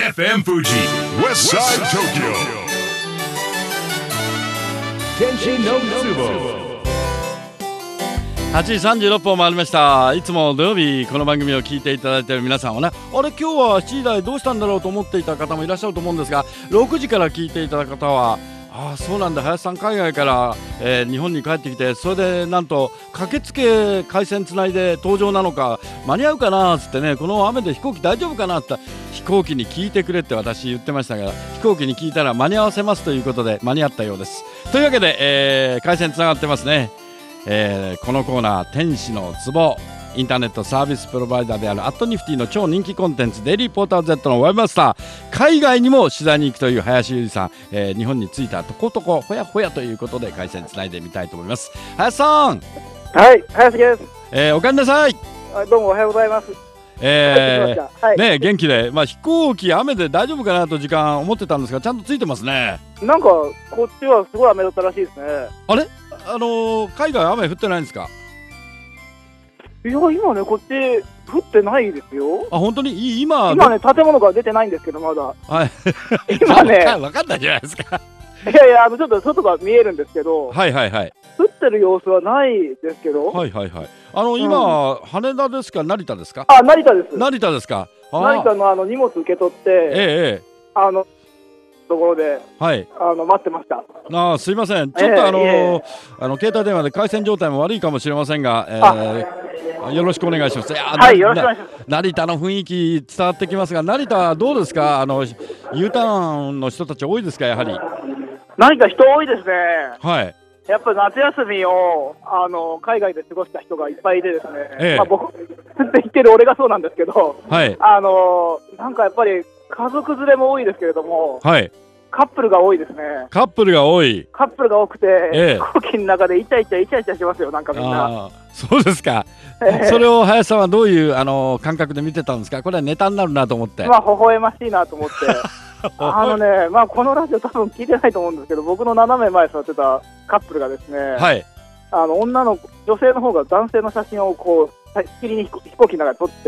FM Fuji West Side Tokyo Kenshin no Tsubo 8時36分回りました。いつも土曜日この番組を聞いていただいている皆さんはね、あれ今日は7時台どうしたんだろうと思っていた方もいらっしゃると思うんですが、6時から聞いていただく方はそうなんだ、林さん海外から、日本に帰ってきて、それでなんと駆けつけ回線つないで登場なのか、間に合うかなっつってね、この雨で飛行機大丈夫かなって飛行機に聞いてくれって私言ってましたが、飛行機に聞いたら間に合わせますということで間に合ったようです。というわけで、回線つながってますね。このコーナー天使の壺、インターネットサービスプロバイダーであるアットニフティの超人気コンテンツデイリーポーター Z のウェブマスター、海外にも取材に行くという林裕二さん、日本に着いたとことこほやほやということで回線つないでみたいと思います。林さん。 はい、林です。 おかえりなさい。 どうもおはようございます。 ね、元気で、飛行機雨で大丈夫かなと時間思ってたんですが、ちゃんとついてますね。 なんかこっちはすごい雨だったらしいですね。 あれ、海外雨降ってないんですか？ いや、今ねこっち降ってないですよ。 本当に今ね、建物から出てないんですけど、まだ。 はい。 今ね分かんないじゃないですか。 いやいや、ちょっと外が見えるんですけど、 はいはいはい。 降ってる様子はないですけど。 はいはいはい。今、羽田ですか成田ですか？ 成田です。 成田ですか？ 成田の荷物受け取って、ところで、 はい、 待ってました。 すいません、ちょっと携帯電話で回線状態も悪いかもしれませんが、よろしくお願いします。 はい、よろしくお願いします。 成田の雰囲気伝わってきますが、成田はどうですか？U ターンの人たち多いですか？やはり成田人多いですね。 はい。 やっぱ夏休みを海外で過ごした人がいっぱいいてですね、僕って言ってる俺がそうなんですけど、 はい、 なんかやっぱり家族連れも多いですけれども、 はい、 カップルが多いですね。 カップルが多い。 カップルが多くて、飛行機の中でイチャイチャしてますよ、なんかみんな。 そうですか。それを林さんはどういう感覚で見てたんですか？これはネタになるなと思って。 微笑ましいなと思って。このラジオ多分聞いてないと思うんですけど、僕の斜め前座ってたカップルがですね、 はい、 女性の方が男性の写真をこうしきりに飛行機の中で撮って、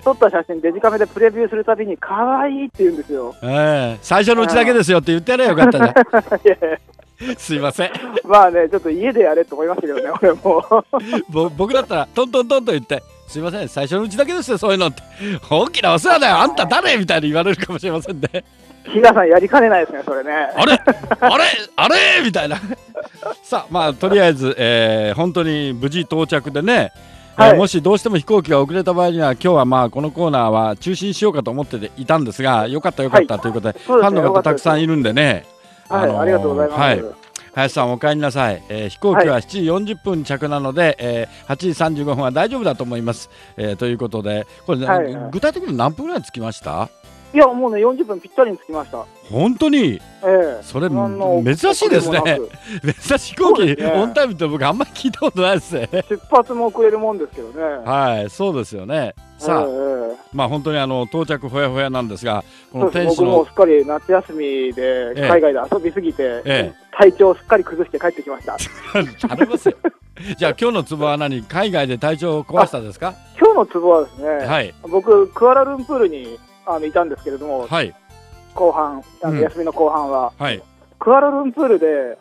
撮った写真デジカメでプレビューするたびに可愛いって言うんですよ。 最初のうちだけですよって言ってやればよかったじゃん。すいません。 ちょっと家でやれと思いましたけどね、俺も。 僕だったらトントントンと言って、すいません、最初のうちだけですよ、そういうのって。大きなお世話だよ、あんた誰みたいに言われるかもしれませんね。 日嘉さんやりかねないですね、それね。 あれみたいな。さあ、とりあえず、本当に無事到着でね、もしどうしても飛行機が遅れた場合には、今日はこのコーナーは中止にしようかと思っていたんですが、よかったということで、ファンの方たくさんいるんでね。 ありがとうございます。 林さんお帰りなさい。飛行機は7時40分着なので、8時35分は大丈夫だと思います。ということで、これ、具体的に何分ぐらい着きました？ いや、もうね、40分ぴったりに着きました。 本当に？それ珍しいですね。珍しい飛行機オンタイムって僕あんまり聞いたことないですね。 出発も遅れるもんですけどね。 はい、そうですよね。さあ、本当に到着ほやほやなんですが、この天使の、 僕もすっかり夏休みで海外で遊びすぎて、体調をすっかり崩して帰ってきました。 頼みますよ。じゃあ今日のツボは何？海外で体調を壊したですか？ 今日のツボはですね、僕クアラルンプールにいたんですけれども、後半休みの後半は、クアラルンプールで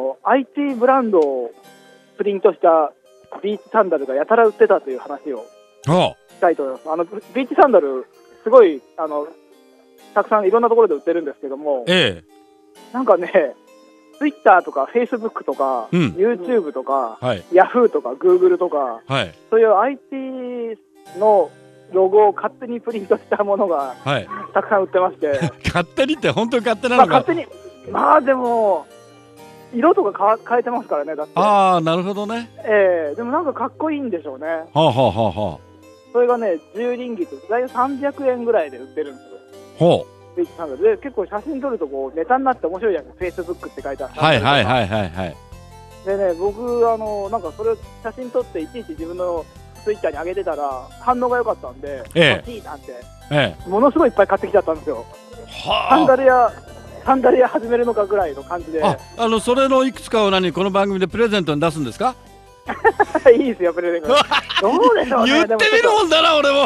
IT ブランドをプリントしたビーチサンダルがやたら売ってたという話をしたいと思います。ビーチサンダルすごいたくさんいろんなところで売ってるんですけども、なんかね、ツイッターとかフェイスブックとか、YouTube とか、ヤフーとか Google とか、そういう IT のロゴを勝手にプリントしたものがたくさん売ってまして、 勝手にって本当に勝手なのか？ 勝手に、でも色とか変えてますからね。だってなるほどね。 でもなんかかっこいいんでしょうね。それがね、10リンギット、大体300円ぐらいで売ってるんですよ。ビーチサンダルで、結構写真撮るとこうネタになって面白いじゃないですか。フェイスブックって書いてある。でね、僕なんかそれを写真撮っていちいち自分のツイッターに上げてたら反応が良かったんで、欲しいなんて、ものすごいいっぱい買ってきちゃったんですよ。サンダル屋始めるのかぐらいの感じで。 それのいくつかをこの番組でプレゼントに出すんですか？ いいですよ、プレゼント。どうでしょうね。 言ってみるもんだな、俺も。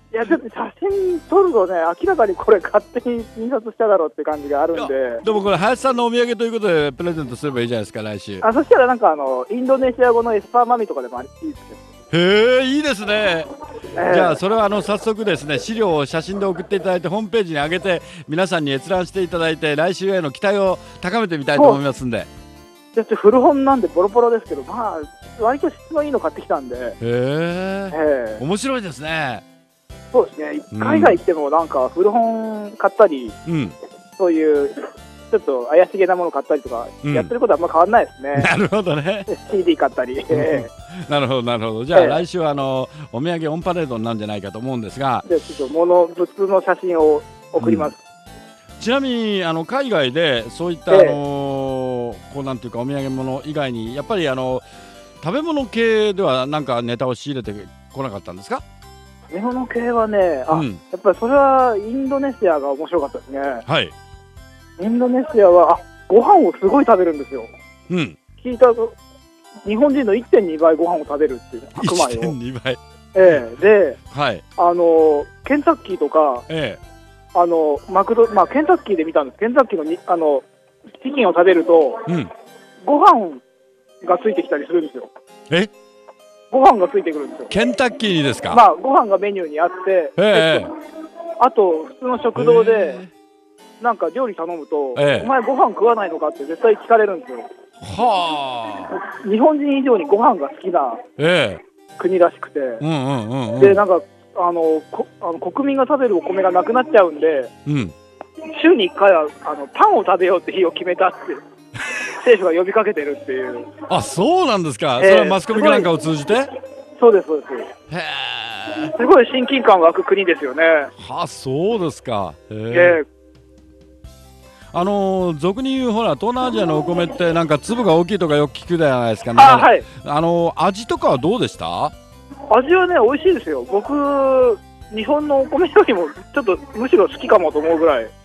いや、だって写真撮るとね、明らかにこれ勝手に印刷しただろうって感じがあるんで。 でもこれ林さんのお土産ということでプレゼントすればいいじゃないですか、来週。 そしたらなんかインドネシア語のエスパーマミとかでもいいですよ。 へえ、いいですね。じゃあそれは早速ですね、資料を写真で送っていただいてホームページに上げて皆さんに閲覧していただいて、来週への期待を高めてみたいと思いますんで。 だって古本なんでボロボロですけど、まあ割と質のいいの買ってきたんで。 へえ、面白いですね。 そうですね、海外行ってもなんか古本買ったり、そういうちょっと怪しげなもの買ったりとか、やってることはあんま変わらないですね。 なるほどね。 CD 買ったり。 なるほどなるほど。じゃあ来週はお土産オンパレードになるんじゃないかと思うんですが、 ちょっと物の写真を送ります。 ちなみに海外でそういったこうなんていうかお土産物以外にやっぱり食べ物系ではなんかネタを仕入れてこなかったんですか？ 食べ物系はね、やっぱりそれはインドネシアが面白かったですね。はい。インドネシアはご飯をすごい食べるんですよ。聞いたと日本人の 1.2 倍ご飯を食べるっていう白米を。 1.2 倍。 で、 はい。 ケンタッキーとか、マクド、ケンタッキーで見たんです。ケンタッキーのチキンを食べると、ご飯がついてきたりするんですよ。ご飯がついてくるんですよ。 ケンタッキーにですか？ ご飯がメニューにあって、あと普通の食堂でなんか料理頼むと、お前ご飯食わないのかって絶対聞かれるんですよ。日本人以上にご飯が好きな国らしくて、でなんか国民が食べるお米がなくなっちゃうんで、週に1回はパンを食べようって日を決めたって政府が呼びかけてるっていう。 あ、そうなんですか。それはマスコミなんかを通じて？ そうですそうです。へえ。すごい親近感湧く国ですよね。 そうですか。俗に言うほら東南アジアのお米ってなんか粒が大きいとかよく聞くじゃないですかね。 はい。 味とかはどうでした？ 味はね美味しいですよ。僕日本のお米よりもちょっとむしろ好きかもと思うぐらい。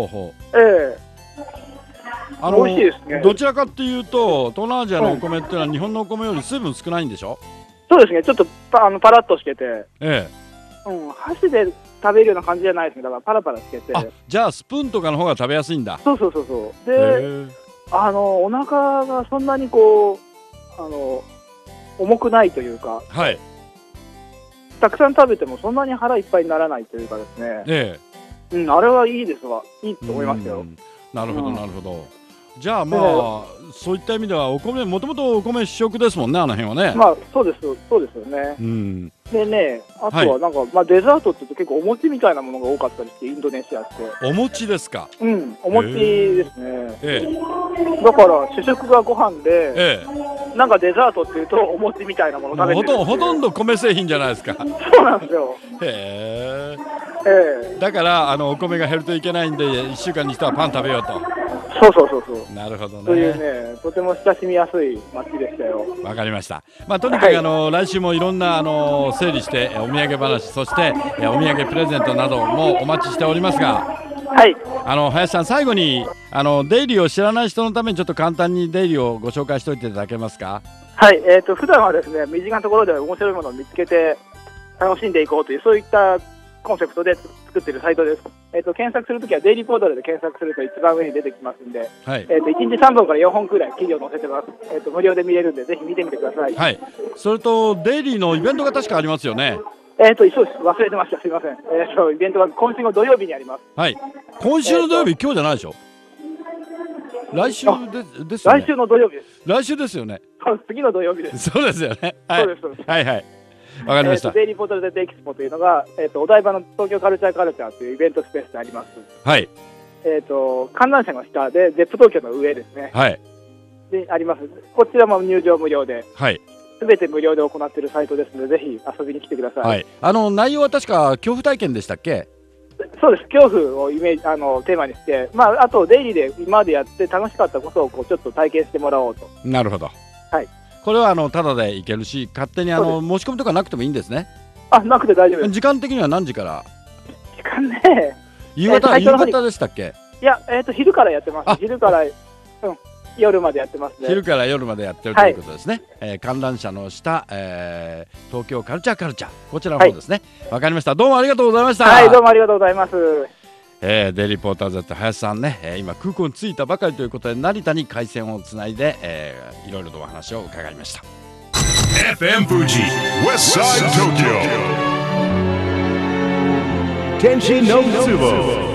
美味しいですね。 どちらかっていうと東南アジアのお米っていうのは日本のお米より水分少ないんでしょ？ そうですね。ちょっとパラッとしてて、箸で食べるような感じじゃないですね。だからパラパラしてて。 じゃあスプーンとかの方が食べやすいんだ。 そうで、お腹がそんなにこう重くないというか、たくさん食べてもそんなに腹いっぱいにならないというかですね。あれはいいですわ。いいと思いますよ。 なるほどなるほど。じゃあそういった意味ではお米もともとお米主食ですもんね、あの辺はね。 そうですよね。でね、あとはなんかデザートって言うと結構お餅みたいなものが多かったりして、インドネシアって。 お餅ですか？ お餅ですね。だから主食がご飯で、なんかデザートっていうとお餅みたいなもの食べてる。 ほとんど米製品じゃないですか。 そうなんですよ。 だからお米が減るといけないんで1週間にしてはパン食べようと。 そう。 なるほどね。 というね、とても親しみやすい街でしたよ。 わかりました。とにかく来週もいろんな整理してお土産話、そしてお土産プレゼントなどもお待ちしておりますが、林さん最後に出入りを知らない人のためにちょっと簡単に出入りをご紹介しておいていただけますか？ 普段はですね、身近なところで面白いものを見つけて楽しんでいこうというそういったコンセプトで作っているサイトです。検索するときはデイリーポータルで検索すると一番上に出てきますんで、1日3本から4本くらい記事を載せてます。無料で見れるんでぜひ見てみてください。 それとデイリーのイベントが確かありますよね。 そうです。忘れてました。すみません。イベントが今週の土曜日にあります。 今週の土曜日、今日じゃないでしょ？来週ですよね。 来週の土曜日です。 来週ですよね。 次の土曜日です。 そうですよね。そうです。わかりました。 デイリーポータルでエキスポというのが、お台場の東京カルチャーというイベントスペースであります。観覧車の下でゼップ東京の上ですね。であります。こちらも入場無料で。すべて無料で行っているサイトですので、ぜひ遊びに来てください。 内容は確か恐怖体験でしたっけ？ そうです。恐怖をテーマにして、あとデイリーで今までやって楽しかったことをちょっと体験してもらおうと。 なるほど。これはタダで行けるし、勝手に申し込みとかなくてもいいんですね。 なくて大丈夫です。 時間的には何時から？ 時間ね、 夕方でしたっけ？ いや、昼からやってます。昼から、 夜までやってますね。 昼から夜までやってるということですね。観覧車の下、東京カルチャー、こちらの方ですね。わかりました。どうもありがとうございました。 はい、どうもありがとうございます。 デイリーポーター Z 林さんね、今空港に着いたばかりということで成田に回線をつないで、いろいろとお話を伺いました。 FM Fuji Westside Tokyo 天神のツボ